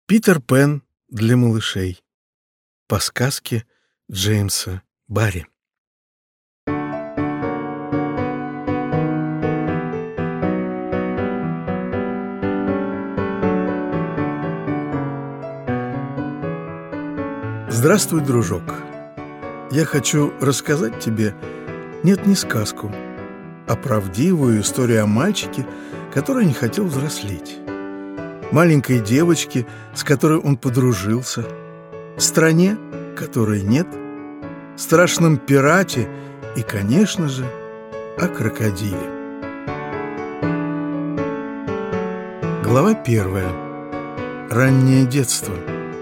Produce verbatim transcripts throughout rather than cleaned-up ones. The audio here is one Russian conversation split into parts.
Питер Пен для малышей. По сказке Джеймса Барри. Здравствуй, дружок. Я хочу рассказать тебе, нет, не сказку, а правдивую историю о мальчике, который не хотел взрослеть, маленькой девочке, с которой он подружился, стране, которой нет, страшном пирате и, конечно же, о крокодиле. Глава первая. Раннее детство.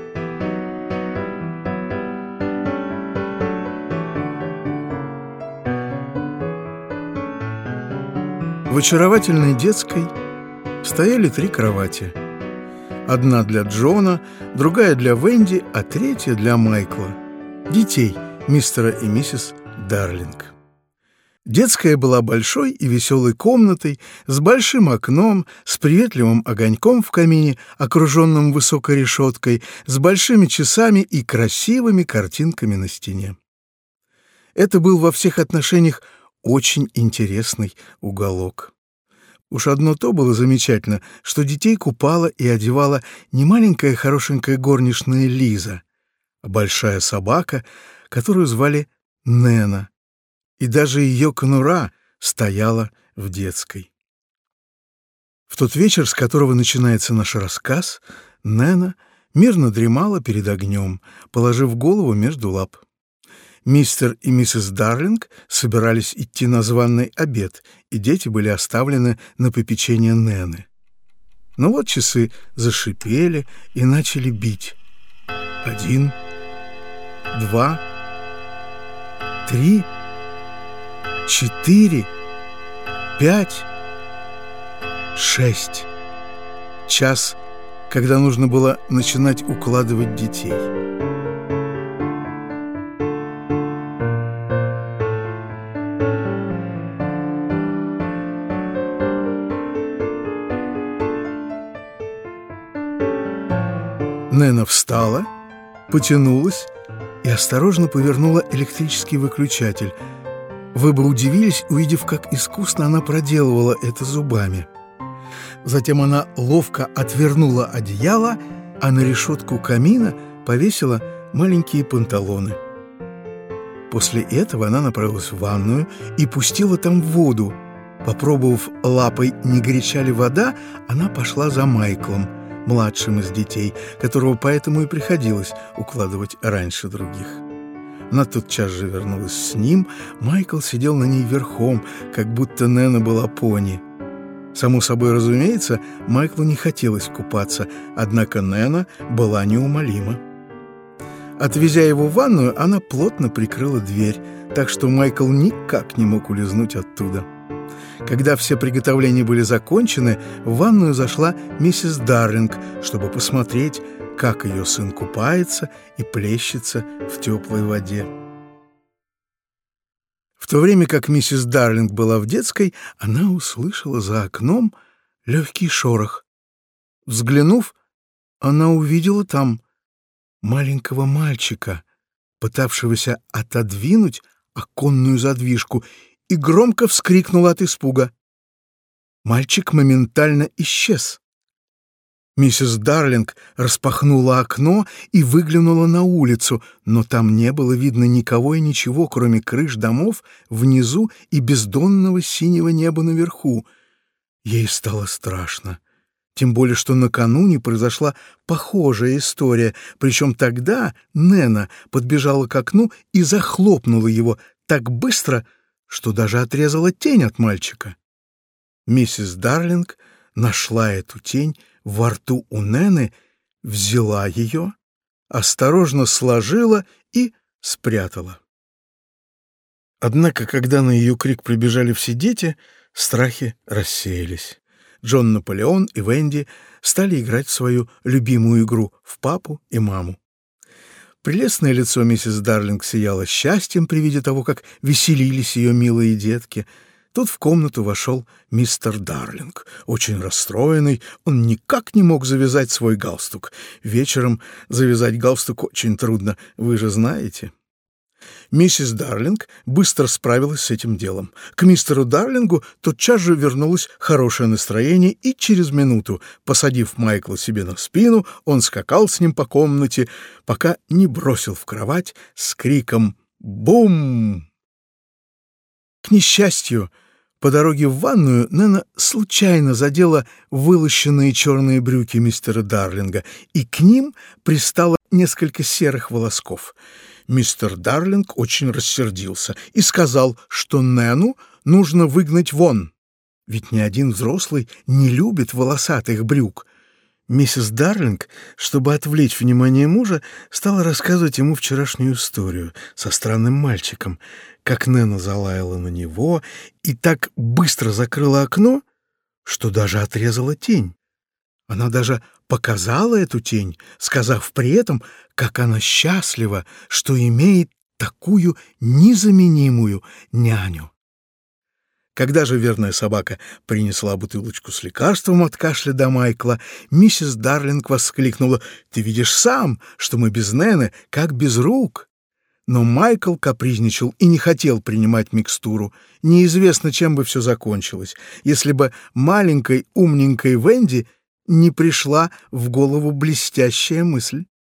В очаровательной детской стояли три кровати. Одна для Джона, другая для Венди, а третья для Майкла, детей мистера и миссис Дарлинг. Детская была большой и веселой комнатой, с большим окном, с приветливым огоньком в камине, окруженным высокой решеткой, с большими часами и красивыми картинками на стене. Это был во всех отношениях очень интересный уголок. Уж одно то было замечательно, что детей купала и одевала не маленькая хорошенькая горничная Лиза, а большая собака, которую звали Нена, и даже ее конура стояла в детской. В тот вечер, с которого начинается наш рассказ, Нена мирно дремала перед огнем, положив голову между лап. Мистер и миссис Дарлинг собирались идти на званый обед, и дети были оставлены на попечение Нены. Но вот часы зашипели и начали бить. Один, два, три, четыре, пять, шесть. Час, когда нужно было начинать укладывать детей. Нена встала, потянулась и осторожно повернула электрический выключатель. Вы бы удивились, увидев, как искусно она проделывала это зубами. Затем она ловко отвернула одеяло, а на решетку камина повесила маленькие панталоны. После этого она направилась в ванную и пустила там воду. Попробовав лапой, не горяча ли вода, она пошла за Майклом, младшим из детей, которого поэтому и приходилось укладывать раньше других. Она тотчас же вернулась с ним. Майкл сидел на ней верхом, как будто Нена была пони. Само собой разумеется, Майклу не хотелось купаться, однако Нена была неумолима. Отвезя его в ванную, она плотно прикрыла дверь, так что Майкл никак не мог улизнуть оттуда. Когда все приготовления были закончены, в ванную зашла миссис Дарлинг, чтобы посмотреть, как ее сын купается и плещется в теплой воде. В то время как миссис Дарлинг была в детской, она услышала за окном легкий шорох. Взглянув, она увидела там маленького мальчика, пытавшегося отодвинуть оконную задвижку, и громко вскрикнула от испуга. Мальчик моментально исчез. Миссис Дарлинг распахнула окно и выглянула на улицу, но там не было видно никого и ничего, кроме крыш домов внизу и бездонного синего неба наверху. Ей стало страшно. Тем более, что накануне произошла похожая история, причем тогда Нена подбежала к окну и захлопнула его так быстро, что даже отрезала тень от мальчика. Миссис Дарлинг нашла эту тень во рту у Нены, взяла ее, осторожно сложила и спрятала. Однако, когда на ее крик прибежали все дети, страхи рассеялись. Джон Наполеон и Венди стали играть в свою любимую игру в папу и маму. Прелестное лицо миссис Дарлинг сияло счастьем при виде того, как веселились ее милые детки. Тут в комнату вошел мистер Дарлинг. Очень расстроенный, он никак не мог завязать свой галстук. Вечером завязать галстук очень трудно, вы же знаете. Миссис Дарлинг быстро справилась с этим делом. К мистеру Дарлингу тотчас же вернулось хорошее настроение, и через минуту, посадив Майкла себе на спину, он скакал с ним по комнате, пока не бросил в кровать с криком «Бум!». К несчастью, по дороге в ванную Нена случайно задела вылощенные черные брюки мистера Дарлинга, и к ним пристало несколько серых волосков. Мистер Дарлинг очень рассердился и сказал, что Нену нужно выгнать вон, ведь ни один взрослый не любит волосатых брюк. Миссис Дарлинг, чтобы отвлечь внимание мужа, стала рассказывать ему вчерашнюю историю со странным мальчиком, как Нена залаяла на него и так быстро закрыла окно, что даже отрезала тень. Она даже показала эту тень, сказав при этом, как она счастлива, что имеет такую незаменимую няню. Когда же верная собака принесла бутылочку с лекарством от кашля до Майкла, миссис Дарлинг воскликнула: «Ты видишь сам, что мы без Нены, как без рук». Но Майкл капризничал и не хотел принимать микстуру. Неизвестно, чем бы все закончилось, если бы маленькой умненькой Венди не пришла в голову блестящая мысль.